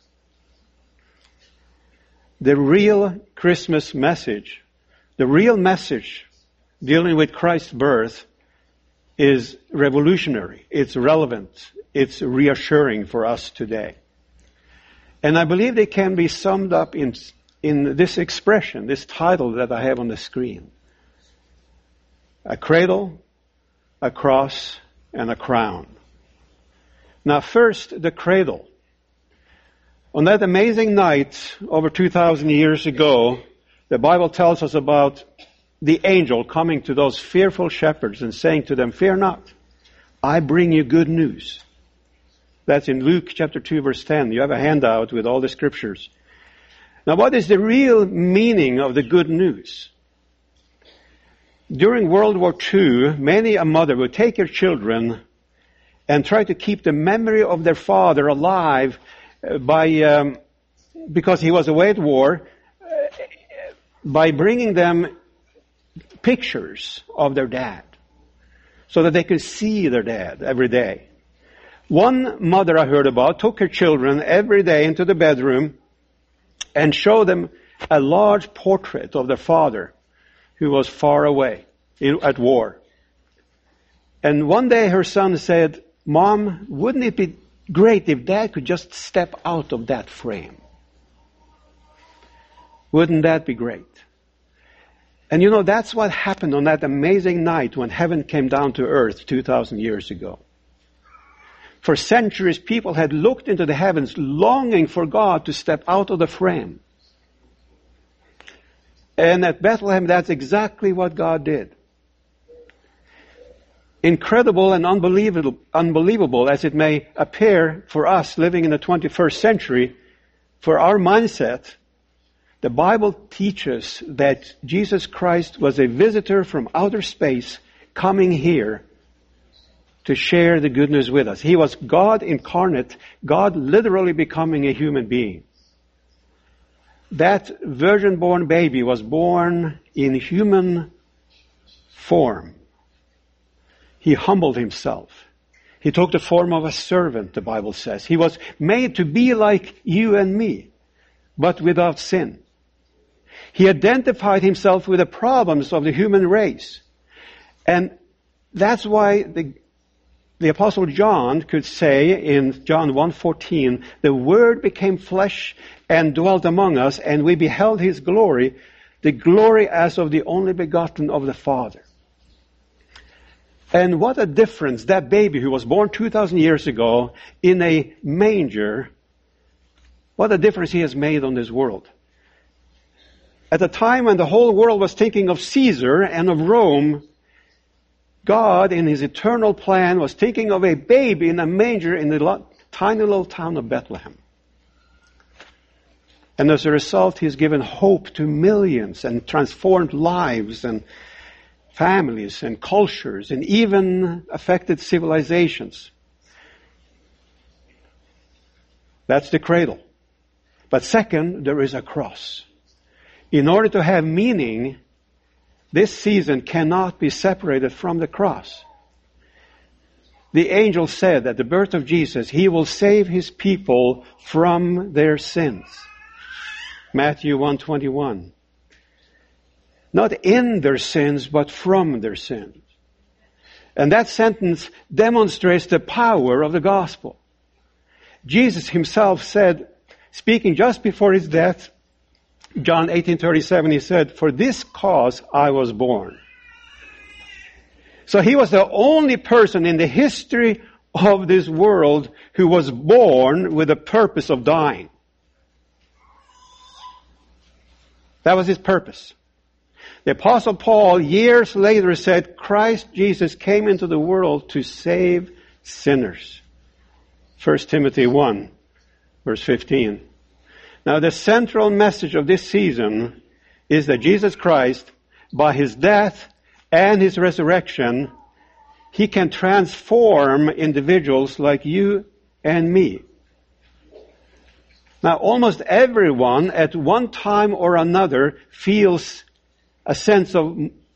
The real Christmas message, the real message dealing with Christ's birth is revolutionary. It's relevant. It's reassuring for us today. And I believe they can be summed up in this expression, this title that I have on the screen. A cradle, a cross, and a crown. Now first, the cradle. On that amazing night, over 2,000 years ago, the Bible tells us about the angel coming to those fearful shepherds and saying to them, "Fear not, I bring you good news." That's in Luke chapter 2, verse 10. You have a handout with all the scriptures. Now, what is the real meaning of the good news? During World War II, many a mother would take her children and try to keep the memory of their father alive because he was away at war, by bringing them pictures of their dad so that they could see their dad every day. One mother I heard about took her children every day into the bedroom and showed them a large portrait of their father who was far away at war. And one day her son said, "Mom, wouldn't it be great if Dad could just step out of that frame? Wouldn't that be great?" And you know, that's what happened on that amazing night when heaven came down to earth 2,000 years ago. For centuries, people had looked into the heavens longing for God to step out of the frame. And at Bethlehem, that's exactly what God did. Incredible and unbelievable as it may appear for us living in the 21st century, for our mindset, the Bible teaches that Jesus Christ was a visitor from outer space coming here to share the good news with us. He was God incarnate, God literally becoming a human being. That virgin-born baby was born in human form. He humbled himself. He took the form of a servant, the Bible says. He was made to be like you and me, but without sin. He identified himself with the problems of the human race. And that's why the Apostle John could say in John 1:14, "The Word became flesh and dwelt among us, and we beheld His glory, the glory as of the only begotten of the Father." And what a difference that baby who was born 2,000 years ago in a manger, what a difference he has made on this world. At a time when the whole world was thinking of Caesar and of Rome, God, in His eternal plan, was thinking of a baby in a manger in the tiny little town of Bethlehem. And as a result, He's given hope to millions and transformed lives and families and cultures and even affected civilizations. That's the cradle. But second, there is a cross. In order to have meaning, this season cannot be separated from the cross. The angel said at the birth of Jesus, He will save His people from their sins. Matthew 1:21. Not in their sins, but from their sins. And that sentence demonstrates the power of the gospel. Jesus Himself said, speaking just before His death, John 18:37, He said, "For this cause I was born." So He was the only person in the history of this world who was born with the purpose of dying. That was His purpose. The Apostle Paul, years later, said, Christ Jesus came into the world to save sinners. 1 Timothy 1, verse 15. Now, the central message of this season is that Jesus Christ, by His death and His resurrection, He can transform individuals like you and me. Now, almost everyone at one time or another feels a sense of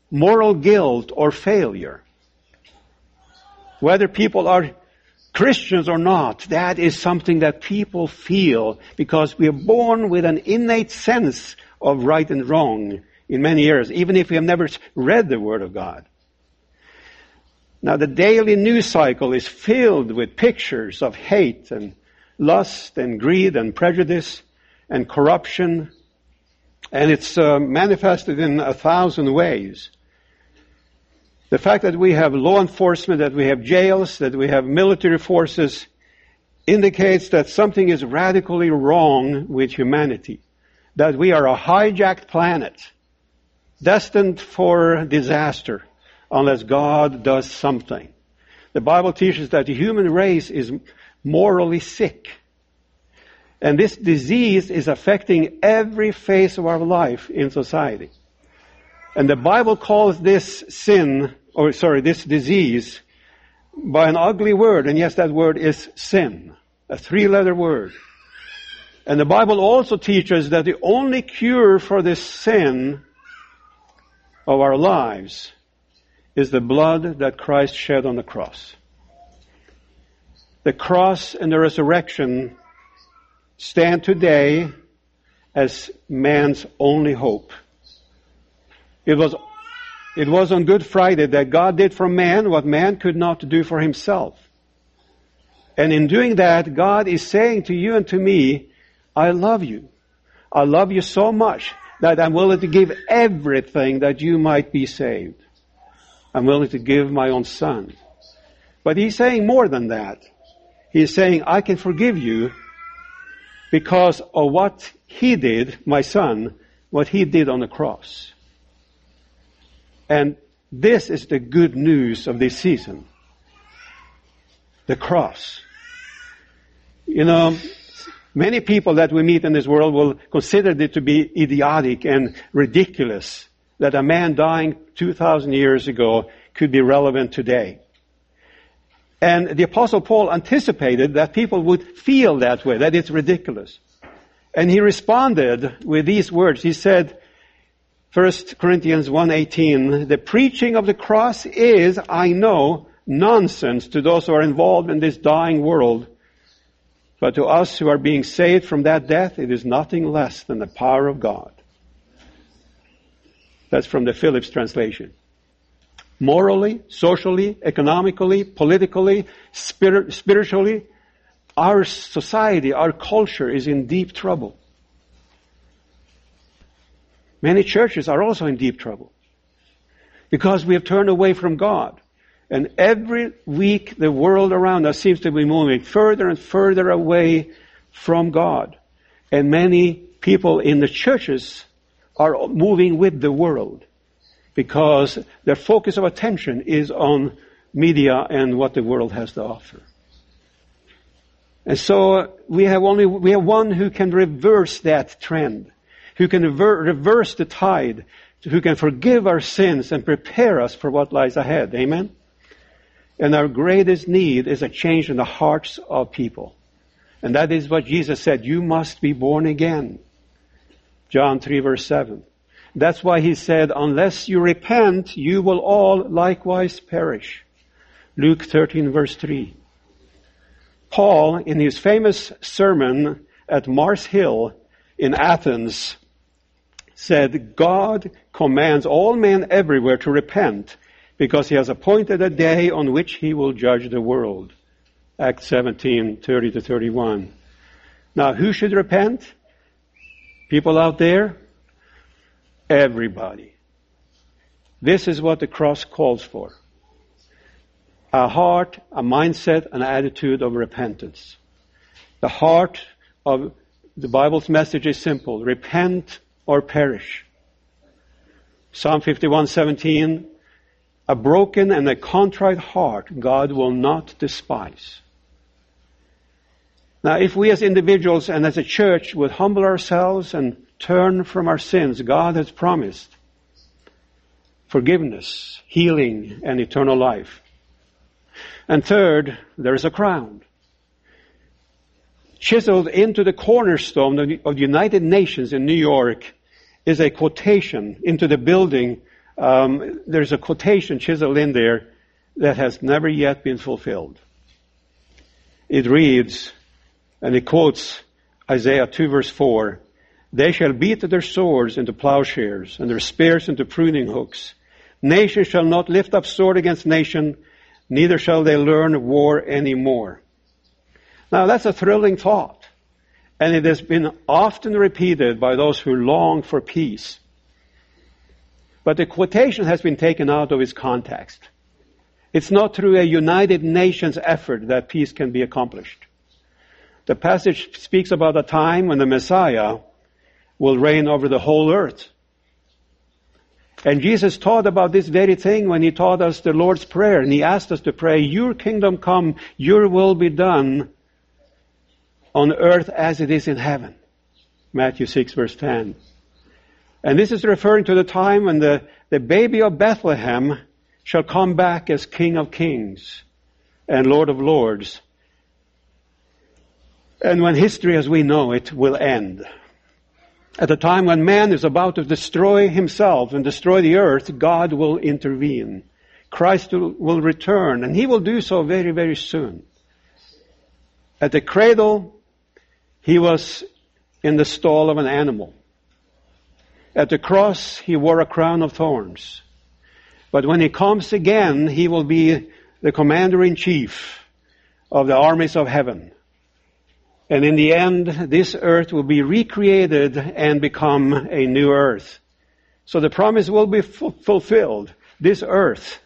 moral guilt or failure. Whether people are Christians or not, that is something that people feel because we are born with an innate sense of right and wrong in many areas, even if we have never read the Word of God. Now, the daily news cycle is filled with pictures of hate and lust and greed and prejudice and corruption, and it's manifested in 1,000 ways. The fact that we have law enforcement, that we have jails, that we have military forces, indicates that something is radically wrong with humanity, that we are a hijacked planet, destined for disaster unless God does something. The Bible teaches that the human race is morally sick. And this disease is affecting every phase of our life in society. And the Bible calls this this disease by an ugly word. And yes, that word is sin. A 3-letter word. And the Bible also teaches that the only cure for this sin of our lives is the blood that Christ shed on the cross. The cross and the resurrection stand today as man's only hope. It was on Good Friday that God did for man what man could not do for himself. And in doing that, God is saying to you and to me, I love you. I love you so much that I'm willing to give everything that you might be saved. I'm willing to give my own son. But he's saying more than that. He's saying, I can forgive you because of what he did, my son, what he did on the cross. And this is the good news of this season. The cross. You know, many people that we meet in this world will consider it to be idiotic and ridiculous that a man dying 2,000 years ago could be relevant today. And the Apostle Paul anticipated that people would feel that way, that it's ridiculous. And he responded with these words. He said, 1 Corinthians 1:18, the preaching of the cross is, I know, nonsense to those who are involved in this dying world. But to us who are being saved from that death, it is nothing less than the power of God. That's from the Phillips translation. Morally, socially, economically, politically, spiritually, our society, our culture is in deep trouble. Many churches are also in deep trouble because we have turned away from God. And every week the world around us seems to be moving further and further away from God. And many people in the churches are moving with the world because their focus of attention is on media and what the world has to offer. And so we have one who can reverse that trend, who can reverse the tide, who can forgive our sins and prepare us for what lies ahead. Amen? And our greatest need is a change in the hearts of people. And that is what Jesus said, you must be born again. John 3 verse 7. That's why he said, unless you repent, you will all likewise perish. Luke 13 verse 3. Paul, in his famous sermon at Mars Hill in Athens, said, God commands all men everywhere to repent because he has appointed a day on which he will judge the world. Acts 17:30-31. Now, who should repent? People out there? Everybody. This is what the cross calls for. A heart, a mindset, an attitude of repentance. The heart of the Bible's message is simple. Repent or perish. Psalm 51:17. A broken and a contrite heart God will not despise. Now, if we as individuals and as a church would humble ourselves and turn from our sins, God has promised forgiveness, healing, and eternal life. And third, there is a crown. Chiseled into the cornerstone of the United Nations in New York is a quotation into the building there's a quotation chiseled in there that has never yet been fulfilled. It reads, and it quotes Isaiah 2 verse 4, "They shall beat their swords into plowshares and their spears into pruning hooks. Nation shall not lift up sword against nation, neither shall they learn war anymore." Now that's a thrilling thought, and it has been often repeated by those who long for peace. But the quotation has been taken out of its context. It's not through a United Nations effort that peace can be accomplished. The passage speaks about a time when the Messiah will reign over the whole earth. And Jesus taught about this very thing when he taught us the Lord's Prayer. And he asked us to pray, "Your kingdom come, your will be done on earth as it is in heaven." Matthew 6 verse 10. And this is referring to the time when the baby of Bethlehem shall come back as King of Kings and Lord of Lords. And when history as we know it will end. At the time when man is about to destroy himself and destroy the earth, God will intervene. Christ will return, and he will do so very, very soon. At the cradle, he was in the stall of an animal. At the cross, he wore a crown of thorns. But when he comes again, he will be the commander-in-chief of the armies of heaven. And in the end, this earth will be recreated and become a new earth. So the promise will be fulfilled. This earth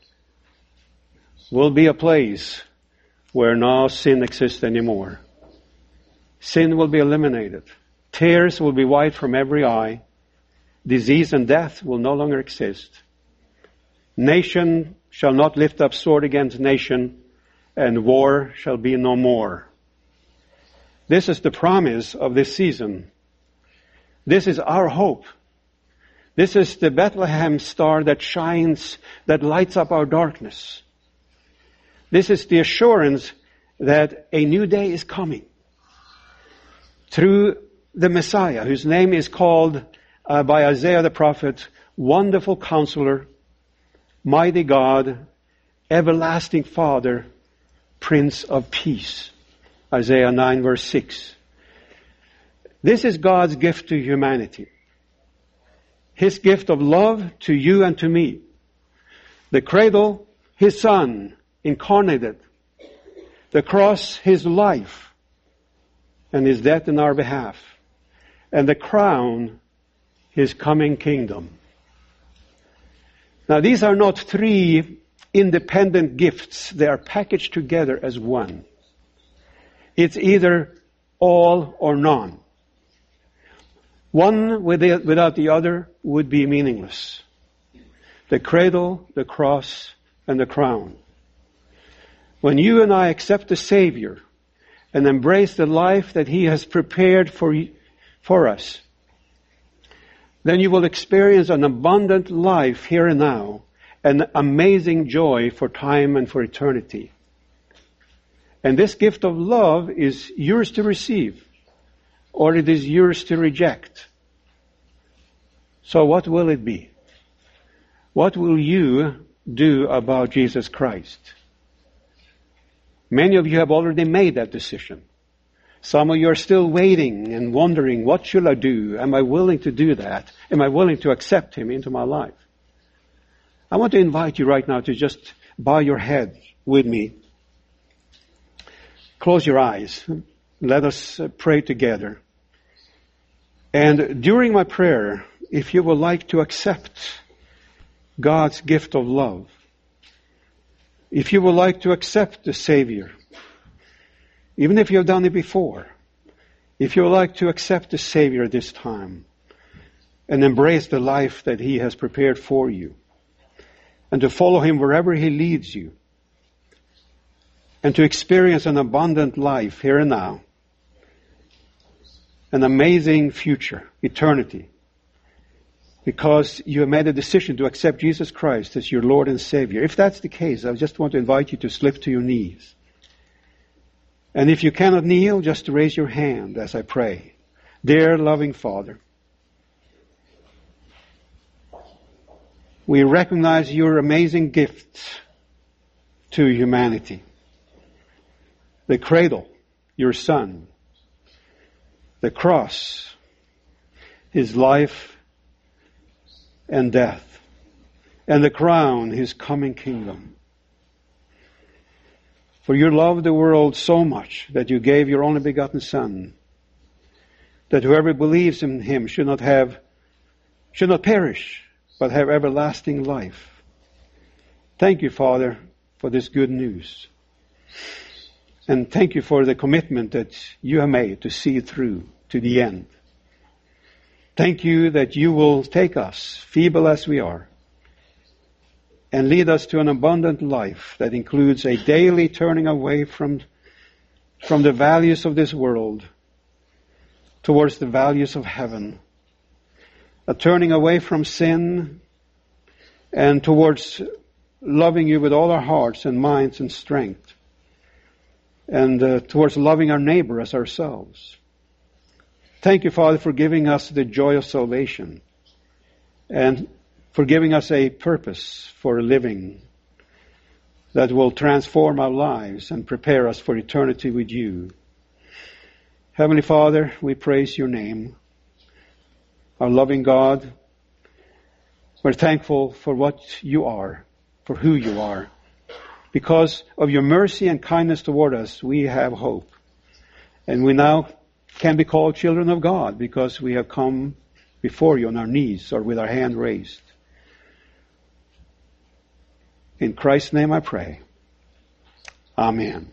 will be a place where no sin exists anymore. Sin will be eliminated. Tears will be wiped from every eye. Disease and death will no longer exist. Nation shall not lift up sword against nation, and war shall be no more. This is the promise of this season. This is our hope. This is the Bethlehem star that shines, that lights up our darkness. This is the assurance that a new day is coming through the Messiah, whose name is called by Isaiah the prophet, Wonderful Counselor, Mighty God, Everlasting Father, Prince of Peace. Isaiah 9 verse 6. This is God's gift to humanity. His gift of love to you and to me. The cradle, His Son, incarnated. The cross, His life, and His death in our behalf. And the crown, His coming kingdom. Now these are not three independent gifts. They are packaged together as one. It's either all or none. One without the other would be meaningless. The cradle, the cross, and the crown. When you and I accept the Savior and embrace the life that He has prepared for us, then you will experience an abundant life here and now, an amazing joy for time and for eternity. And this gift of love is yours to receive, or it is yours to reject. So what will it be? What will you do about Jesus Christ? Many of you have already made that decision. Some of you are still waiting and wondering, what should I do? Am I willing to do that? Am I willing to accept Him into my life? I want to invite you right now to just bow your head with me. Close your eyes. Let us pray together. And during my prayer, if you would like to accept God's gift of love, if you would like to accept the Savior, even if you have done it before, if you would like to accept the Savior this time and embrace the life that He has prepared for you and to follow Him wherever He leads you and to experience an abundant life here and now, an amazing future, eternity, because you have made a decision to accept Jesus Christ as your Lord and Savior. If that's the case, I just want to invite you to slip to your knees. And if you cannot kneel, just raise your hand as I pray. Dear loving Father, we recognize your amazing gift to humanity. The cradle, your Son. The cross, His life and death. And the crown, His coming kingdom. For you loved the world so much that you gave your only begotten Son, that whoever believes in Him should not perish, but have everlasting life. Thank you, Father, for this good news. And thank you for the commitment that you have made to see it through to the end. Thank you that you will take us, feeble as we are, and lead us to an abundant life that includes a daily turning away from the values of this world towards the values of heaven. A turning away from sin and towards loving you with all our hearts and minds and strength. And towards loving our neighbor as ourselves. Thank you, Father, for giving us the joy of salvation and for giving us a purpose for living that will transform our lives and prepare us for eternity with you. Heavenly Father, we praise your name. Our loving God, we're thankful for what you are, for who you are. Because of your mercy and kindness toward us, we have hope. And we now can be called children of God because we have come before you on our knees or with our hand raised. In Christ's name I pray. Amen.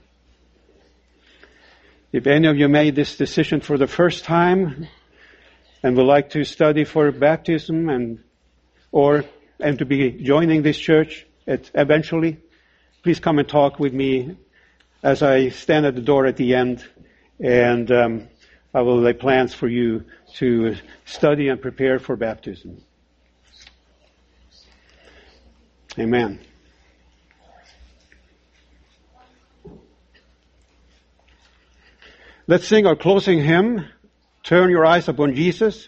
If any of you made this decision for the first time and would like to study for baptism and to be joining this church eventually, please come and talk with me as I stand at the door at the end, and I will lay plans for you to study and prepare for baptism. Amen. Let's sing our closing hymn, Turn Your Eyes Upon Jesus.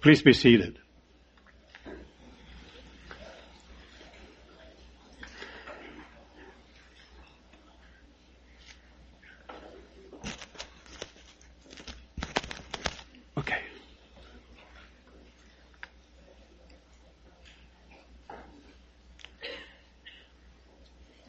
Please be seated.